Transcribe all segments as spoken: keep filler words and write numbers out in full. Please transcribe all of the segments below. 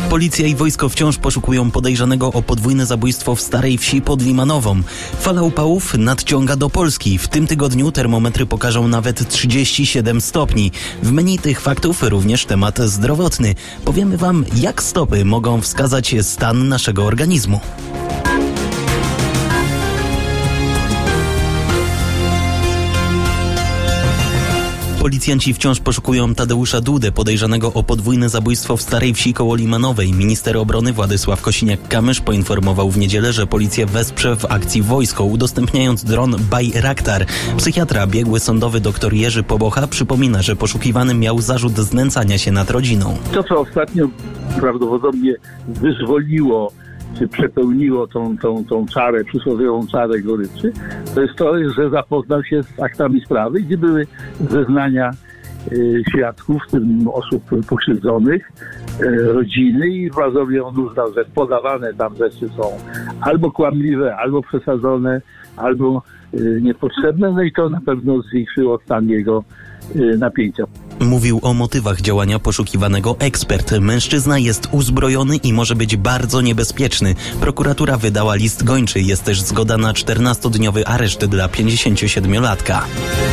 Policja i wojsko wciąż poszukują podejrzanego o podwójne zabójstwo w Starej Wsi pod Limanową. Fala upałów nadciąga do Polski. W tym tygodniu termometry pokażą nawet trzydzieści siedem stopni. W menu tych faktów również temat zdrowotny. Powiemy wam, jak stopy mogą wskazać stan naszego organizmu. Policjanci wciąż poszukują Tadeusza Dudę, podejrzanego o podwójne zabójstwo w Starej Wsi koło Limanowej. Minister obrony Władysław Kosiniak-Kamysz poinformował w niedzielę, że policja wesprze w akcji wojsko, udostępniając dron Bayraktar. Psychiatra biegły sądowy dr Jerzy Pobocha przypomina, że poszukiwany miał zarzut znęcania się nad rodziną. To, co ostatnio prawdopodobnie wyzwoliło czy przepełniło tą, tą, tą czarę, przysłowiową czarę goryczy, to jest to, że zapoznał się z aktami sprawy, gdzie były zeznania y, świadków, w tym osób pokrzywdzonych, y, rodziny i razowie on uznał, że podawane tam rzeczy są albo kłamliwe, albo przesadzone, albo y, niepotrzebne, no i to na pewno zwiększyło stan jego y, napięcia. Mówił o motywach działania poszukiwanego ekspert. Mężczyzna jest uzbrojony i może być bardzo niebezpieczny. Prokuratura wydała list gończy. Jest też zgoda na czternastodniowy areszt dla pięćdziesięciosiedmiolatka.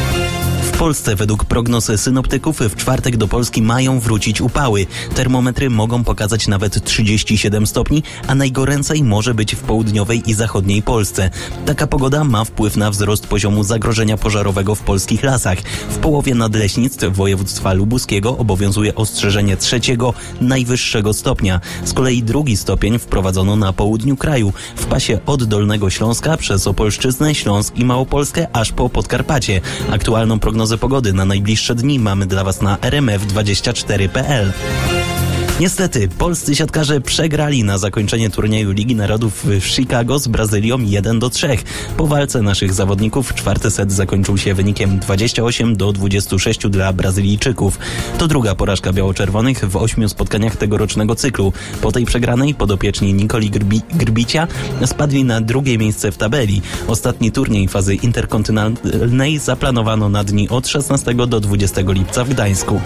W Polsce według prognoz synoptyków w czwartek do Polski mają wrócić upały. Termometry mogą pokazać nawet trzydzieści siedem stopni, a najgoręcej może być w południowej i zachodniej Polsce. Taka pogoda ma wpływ na wzrost poziomu zagrożenia pożarowego w polskich lasach. W połowie nadleśnictw województwa lubuskiego obowiązuje ostrzeżenie trzeciego, najwyższego stopnia. Z kolei drugi stopień wprowadzono na południu kraju, w pasie od Dolnego Śląska przez Opolszczyznę, Śląsk i Małopolskę aż po Podkarpacie. Aktualną prognozę pogody na najbliższe dni mamy dla Was na r m f dwadzieścia cztery kropka p l. Niestety, polscy siatkarze przegrali na zakończenie turnieju Ligi Narodów w Chicago z Brazylią jeden do trzech. Po walce naszych zawodników czwarty set zakończył się wynikiem dwadzieścia osiem do dwudziestu sześciu dla Brazylijczyków. To druga porażka biało-czerwonych w ośmiu spotkaniach tegorocznego cyklu. Po tej przegranej podopieczni Nikoli Grbi- Grbicia spadli na drugie miejsce w tabeli. Ostatni turniej fazy interkontynentalnej zaplanowano na dni od szesnastego do dwudziestego lipca w Gdańsku.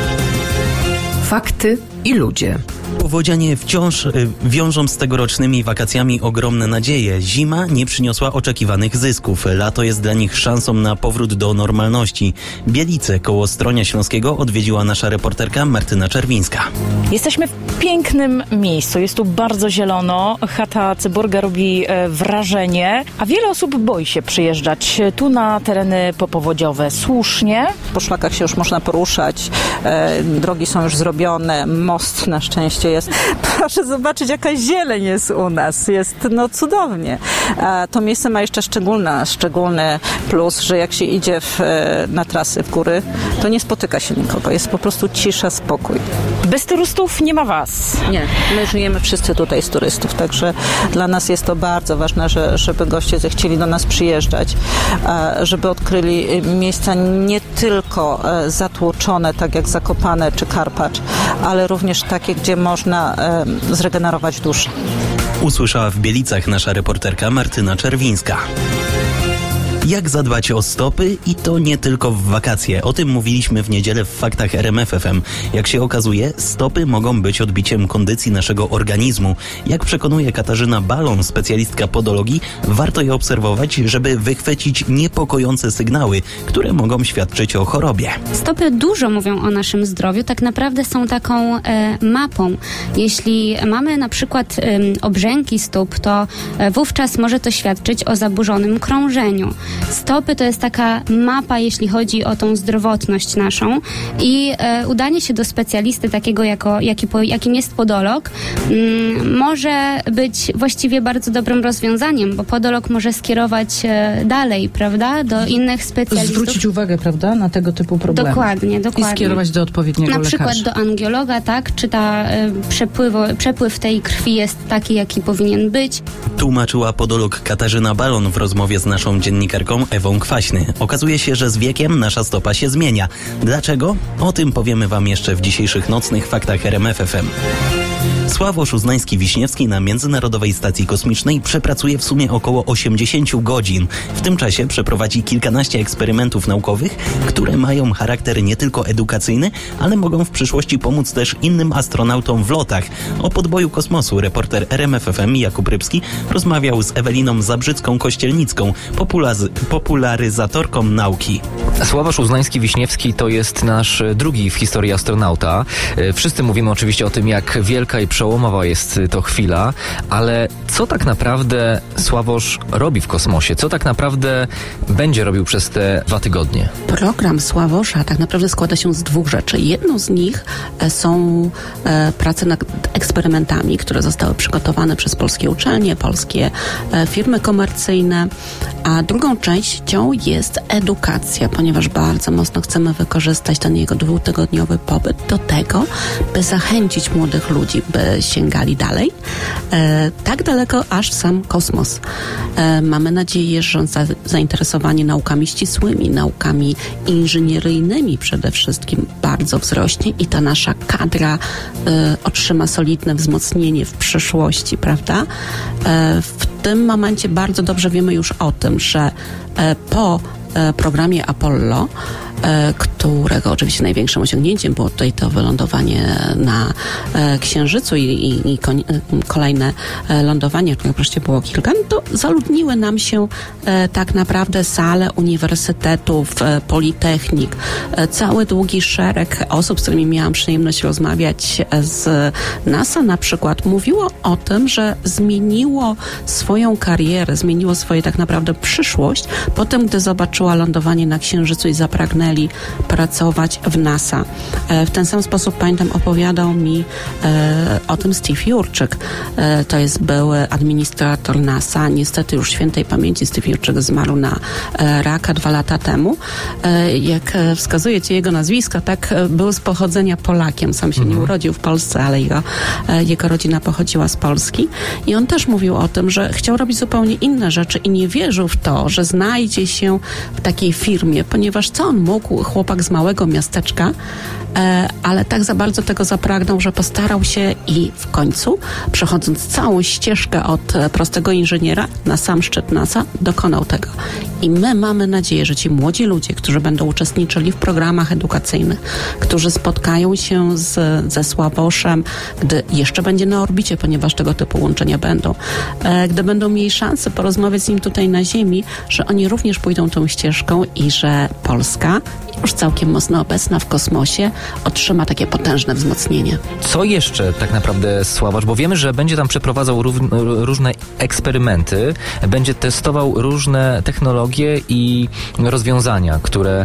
Fakty i ludzie. Powodzianie wciąż y, wiążą z tegorocznymi wakacjami ogromne nadzieje. Zima nie przyniosła oczekiwanych zysków. Lato jest dla nich szansą na powrót do normalności. Bielice koło Stronia Śląskiego odwiedziła nasza reporterka Martyna Czerwińska. Jesteśmy w pięknym miejscu. Jest tu bardzo zielono. Chata Cyborga robi e, wrażenie, a wiele osób boi się przyjeżdżać tu na tereny popowodziowe. Słusznie. Po szlakach się już można poruszać. E, drogi są już zrobione. Most na szczęście jest. Proszę zobaczyć, jaka zieleń jest u nas. Jest no cudownie. A to miejsce ma jeszcze szczególny, szczególny plus, że jak się idzie w, na trasy w góry, to nie spotyka się nikogo. Jest po prostu cisza, spokój. Bez turystów nie ma was. Nie, my żyjemy wszyscy tutaj z turystów, także dla nas jest to bardzo ważne, że, żeby goście zechcieli do nas przyjeżdżać, żeby odkryli miejsca nie tylko zatłoczone, tak jak Zakopane czy Karpacz, ale również takie, gdzie można e, zregenerować duszę. Usłyszała w Bielicach nasza reporterka Martyna Czerwińska. Jak zadbać o stopy i to nie tylko w wakacje. O tym mówiliśmy w niedzielę w Faktach R M F F M. Jak się okazuje, stopy mogą być odbiciem kondycji naszego organizmu. Jak przekonuje Katarzyna Balon, specjalistka podologii, warto je obserwować, żeby wychwycić niepokojące sygnały, które mogą świadczyć o chorobie. Stopy dużo mówią o naszym zdrowiu. Tak naprawdę są taką e, mapą. Jeśli mamy na przykład e, obrzęki stóp, to e, wówczas może to świadczyć o zaburzonym krążeniu. Stopy to jest taka mapa, jeśli chodzi o tą zdrowotność naszą i e, udanie się do specjalisty takiego, jako, jaki, jakim jest podolog, m, może być właściwie bardzo dobrym rozwiązaniem, bo podolog może skierować e, dalej, prawda, do innych specjalistów. Zwrócić uwagę, prawda, na tego typu problemy. Dokładnie, dokładnie. I skierować do odpowiedniego lekarza. Na przykład lekarza. do angiologa, tak, czy ta e, przepływo, przepływ tej krwi jest taki, jaki powinien być. Tłumaczyła podolog Katarzyna Balon w rozmowie z naszą dziennikarką Ewą Kwaśny. Okazuje się, że z wiekiem nasza stopa się zmienia. Dlaczego? O tym powiemy wam jeszcze w dzisiejszych nocnych Faktach R M F F M. Sławosz Uznański-Wiśniewski na Międzynarodowej Stacji Kosmicznej przepracuje w sumie około osiemdziesiąt godzin. W tym czasie przeprowadzi kilkanaście eksperymentów naukowych, które mają charakter nie tylko edukacyjny, ale mogą w przyszłości pomóc też innym astronautom w lotach. O podboju kosmosu reporter R M F F M Jakub Rybski rozmawiał z Eweliną Zabrzycką-Kościelnicką, populazy- popularyzatorką nauki. Sławosz Uznański-Wiśniewski to jest nasz drugi w historii astronauta. Wszyscy mówimy oczywiście o tym, jak wielka i przełomowa jest to chwila, ale co tak naprawdę Sławosz robi w kosmosie? Co tak naprawdę będzie robił przez te dwa tygodnie? Program Sławosza tak naprawdę składa się z dwóch rzeczy. Jedną z nich są e, prace nad eksperymentami, które zostały przygotowane przez polskie uczelnie, polskie e, firmy komercyjne, a drugą częścią jest edukacja, ponieważ bardzo mocno chcemy wykorzystać ten jego dwutygodniowy pobyt do tego, by zachęcić młodych ludzi, by sięgali dalej, e, tak daleko aż w sam kosmos. E, mamy nadzieję, że za, zainteresowanie naukami ścisłymi, naukami inżynieryjnymi przede wszystkim bardzo wzrośnie i ta nasza kadra e, otrzyma solidne wzmocnienie w przyszłości, prawda? E, w tym momencie bardzo dobrze wiemy już o tym, że e, po e, programie Apollo, e, którego oczywiście największym osiągnięciem było tutaj to wylądowanie na e, Księżycu i, i, i koń, e, kolejne e, lądowanie, których wreszcie było kilka, no to zaludniły nam się e, tak naprawdę sale uniwersytetów, e, politechnik, e, cały długi szereg osób, z którymi miałam przyjemność rozmawiać z NASA na przykład, mówiło o tym, że zmieniło swoją karierę, zmieniło swoje tak naprawdę przyszłość po tym, gdy zobaczyła lądowanie na Księżycu i zapragnęli pracować w NASA. E, w ten sam sposób, pamiętam, opowiadał mi e, o tym Steve Jurczyk. E, to jest były administrator NASA. Niestety już świętej pamięci Steve Jurczyk zmarł na e, raka dwa lata temu. E, jak wskazuje ci jego nazwisko, tak, był z pochodzenia Polakiem. Sam się mhm. nie urodził w Polsce, ale jego, e, jego rodzina pochodziła z Polski. I on też mówił o tym, że chciał robić zupełnie inne rzeczy i nie wierzył w to, że znajdzie się w takiej firmie, ponieważ co on mógł, chłopak z małego miasteczka, e, ale tak za bardzo tego zapragnął, że postarał się i w końcu, przechodząc całą ścieżkę od e, prostego inżyniera na sam szczyt NASA, dokonał tego. I my mamy nadzieję, że ci młodzi ludzie, którzy będą uczestniczyli w programach edukacyjnych, którzy spotkają się z, ze Sławoszem, gdy jeszcze będzie na orbicie, ponieważ tego typu łączenia będą, e, gdy będą mieli szansę porozmawiać z nim tutaj na Ziemi, że oni również pójdą tą ścieżką i że Polska, już całkiem mocno obecna w kosmosie, otrzyma takie potężne wzmocnienie. Co jeszcze tak naprawdę Sławosz? Bo wiemy, że będzie tam przeprowadzał rów, różne eksperymenty, będzie testował różne technologie i rozwiązania, które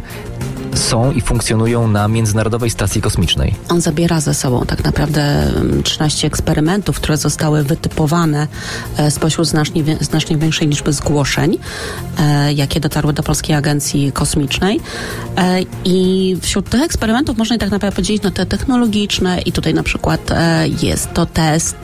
są i funkcjonują na Międzynarodowej Stacji Kosmicznej. On zabiera ze sobą tak naprawdę trzynaście eksperymentów, które zostały wytypowane spośród znacznie, znacznie większej liczby zgłoszeń, jakie dotarły do Polskiej Agencji Kosmicznej. I wśród tych eksperymentów można je tak naprawdę podzielić na te technologiczne i tutaj na przykład jest to test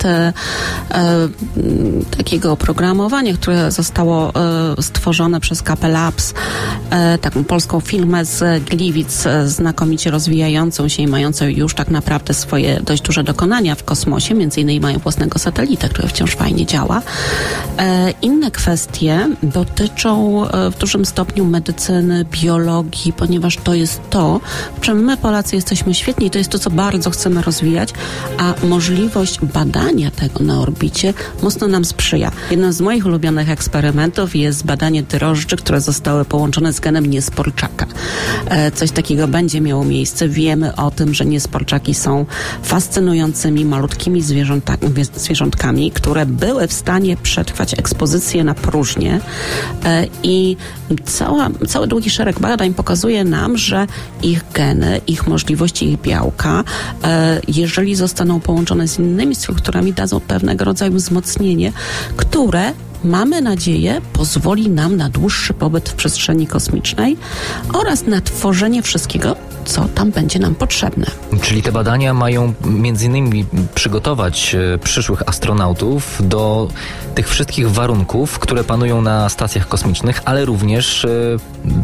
takiego oprogramowania, które zostało stworzone przez K P Labs, taką polską firmę z Gliwic, znakomicie rozwijającą się i mającą już tak naprawdę swoje dość duże dokonania w kosmosie, między innymi mają własnego satelitę, który wciąż fajnie działa. Inne kwestie dotyczą w dużym stopniu medycyny, biologii, ponieważ to jest to, w czym my Polacy jesteśmy świetni i to jest to, co bardzo chcemy rozwijać, a możliwość badania tego na orbicie mocno nam sprzyja. Jednym z moich ulubionych eksperymentów jest badanie drożdży, które zostały połączone z genem niesporczaka. Coś takiego będzie miało miejsce. Wiemy o tym, że niesporczaki są fascynującymi, malutkimi zwierzątkami, zwierzątkami, które były w stanie przetrwać ekspozycję na próżnię i cała, cały długi szereg badań pokazuje nam, że ich geny, ich możliwości, ich białka, jeżeli zostaną połączone z innymi strukturami, dadzą pewnego rodzaju wzmocnienie, które, mamy nadzieję, pozwoli nam na dłuższy pobyt w przestrzeni kosmicznej oraz na tworzenie wszystkiego, co tam będzie nam potrzebne. Czyli te badania mają między innymi przygotować e, przyszłych astronautów do tych wszystkich warunków, które panują na stacjach kosmicznych, ale również e,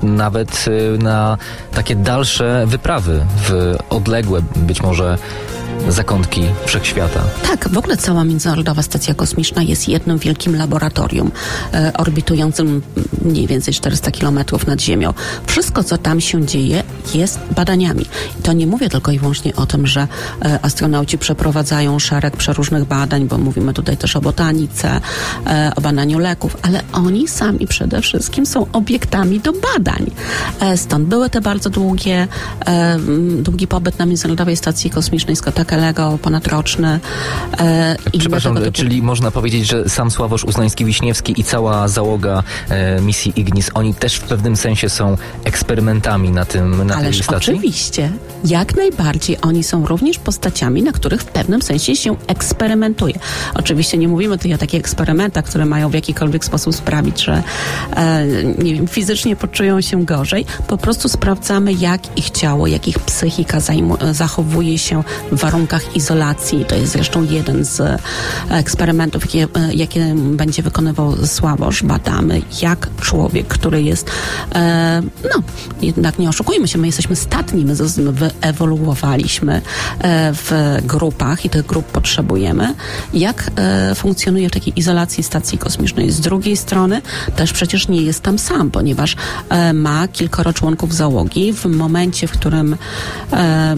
nawet e, na takie dalsze wyprawy w odległe być może zakątki wszechświata. Tak, w ogóle cała Międzynarodowa Stacja Kosmiczna jest jednym wielkim laboratorium e, orbitującym mniej więcej czterysta kilometrów nad Ziemią. Wszystko, co tam się dzieje, jest badaniami. I to nie mówię tylko i wyłącznie o tym, że e, astronauci przeprowadzają szereg przeróżnych badań, bo mówimy tutaj też o botanice, e, o badaniu leków, ale oni sami przede wszystkim są obiektami do badań. E, stąd były te bardzo długie, e, długi pobyt na Międzynarodowej Stacji Kosmicznej Scotта ponadroczny. E, Przepraszam, typu... czyli można powiedzieć, że sam Sławosz Uznański-Wiśniewski i cała załoga e, misji Ignis, oni też w pewnym sensie są eksperymentami na tym, na Ależ tej stacji? Oczywiście. Jak najbardziej. Oni są również postaciami, na których w pewnym sensie się eksperymentuje. Oczywiście nie mówimy tutaj o takich eksperymentach, które mają w jakikolwiek sposób sprawić, że e, nie wiem, fizycznie poczują się gorzej. Po prostu sprawdzamy, jak ich ciało, jak ich psychika zajmu- zachowuje się w warunkach izolacji. To jest zresztą jeden z eksperymentów, jakie, jakie będzie wykonywał Sławosz. Badamy, jak człowiek, który jest, e, no, jednak nie oszukujmy się, my jesteśmy statni, my wyewoluowaliśmy e, w grupach i tych grup potrzebujemy, jak e, funkcjonuje w takiej izolacji stacji kosmicznej. Z drugiej strony też przecież nie jest tam sam, ponieważ e, ma kilkoro członków załogi. W momencie, w którym e,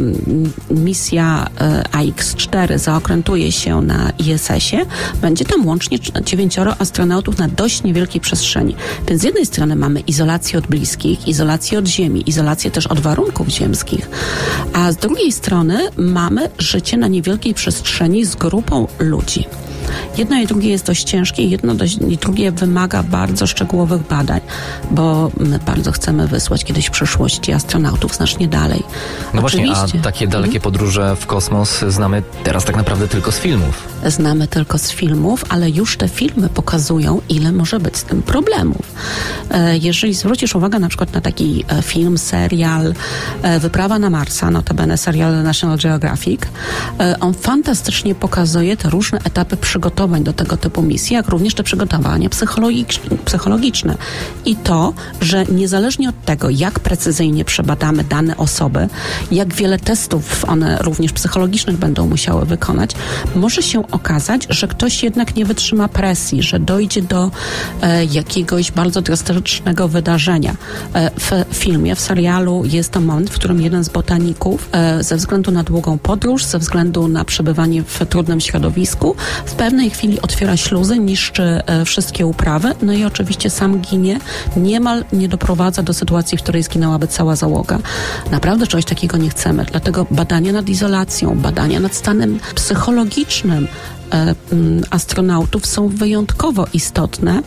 misja e, A X cztery zaokrętuje się na I S S-ie, będzie tam łącznie dziewięcioro astronautów na dość niewielkiej przestrzeni. Więc z jednej strony mamy izolację od bliskich, izolację od Ziemi, izolację też od warunków ziemskich, a z drugiej strony mamy życie na niewielkiej przestrzeni z grupą ludzi. Jedno i drugie jest dość ciężkie, jedno dość, i drugie wymaga bardzo szczegółowych badań, bo my bardzo chcemy wysłać kiedyś w przyszłości astronautów znacznie dalej. No Oczywiście. właśnie, a takie dalekie podróże w kosmos znamy teraz tak naprawdę tylko z filmów. Znamy tylko z filmów, ale już te filmy pokazują, ile może być z tym problemów. Jeżeli zwrócisz uwagę na przykład na taki film, serial Wyprawa na Marsa, notabene serial National Geographic, on fantastycznie pokazuje te różne etapy przygotowań do tego typu misji, jak również te przygotowania psychologiczne. psychologiczne. I to, że niezależnie od tego, jak precyzyjnie przebadamy dane osoby, jak wiele testów one również psychologicznych będą musiały wykonać, może się okazać, że ktoś jednak nie wytrzyma presji, że dojdzie do e, jakiegoś bardzo drastycznego wydarzenia. E, w filmie, w serialu jest to moment, w którym jeden z botaników e, ze względu na długą podróż, ze względu na przebywanie w trudnym środowisku, w pewnej chwili otwiera śluzy, niszczy e, wszystkie uprawy, no i oczywiście sam ginie, niemal nie doprowadza do sytuacji, w której zginęłaby cała załoga. Naprawdę czegoś takiego nie chcemy, dlatego badania nad izolacją, badania nad stanem psychologicznym e, m, astronautów są wyjątkowo istotne.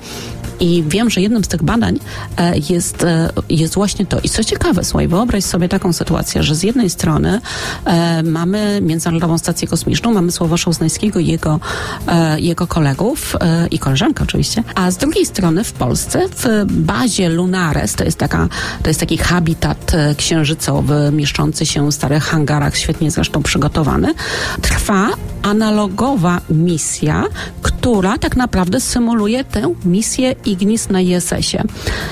I wiem, że jednym z tych badań e, jest, e, jest właśnie to. I co ciekawe, słuchaj, wyobraź sobie taką sytuację, że z jednej strony e, mamy Międzynarodową Stację Kosmiczną, mamy Sławosza Uznańskiego i jego, e, jego kolegów e, i koleżankę oczywiście, a z drugiej strony w Polsce w bazie Lunares, to jest, taka, to jest taki habitat e, księżycowy, mieszczący się w starych hangarach, świetnie zresztą przygotowany, trwa analogowa misja, która tak naprawdę symuluje tę misję Ignis na I S S-ie.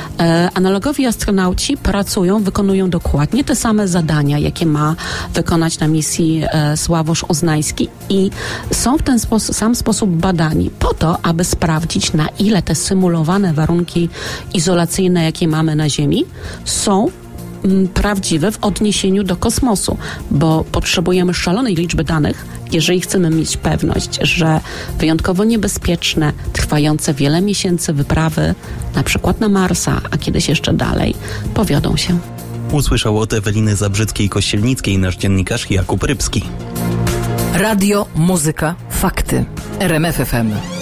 E, analogowi astronauci pracują, wykonują dokładnie te same zadania, jakie ma wykonać na misji e, Sławosz Uznański i są w ten sposób, sam sposób badani po to, aby sprawdzić, na ile te symulowane warunki izolacyjne, jakie mamy na Ziemi, są prawdziwe w odniesieniu do kosmosu, bo potrzebujemy szalonej liczby danych, jeżeli chcemy mieć pewność, że wyjątkowo niebezpieczne, trwające wiele miesięcy wyprawy, na przykład na Marsa, a kiedyś jeszcze dalej, powiodą się. Usłyszał od Eweliny Zabrzyckiej-Kościelnickiej nasz dziennikarz Jakub Rybski. Radio, muzyka, fakty. R M F F M.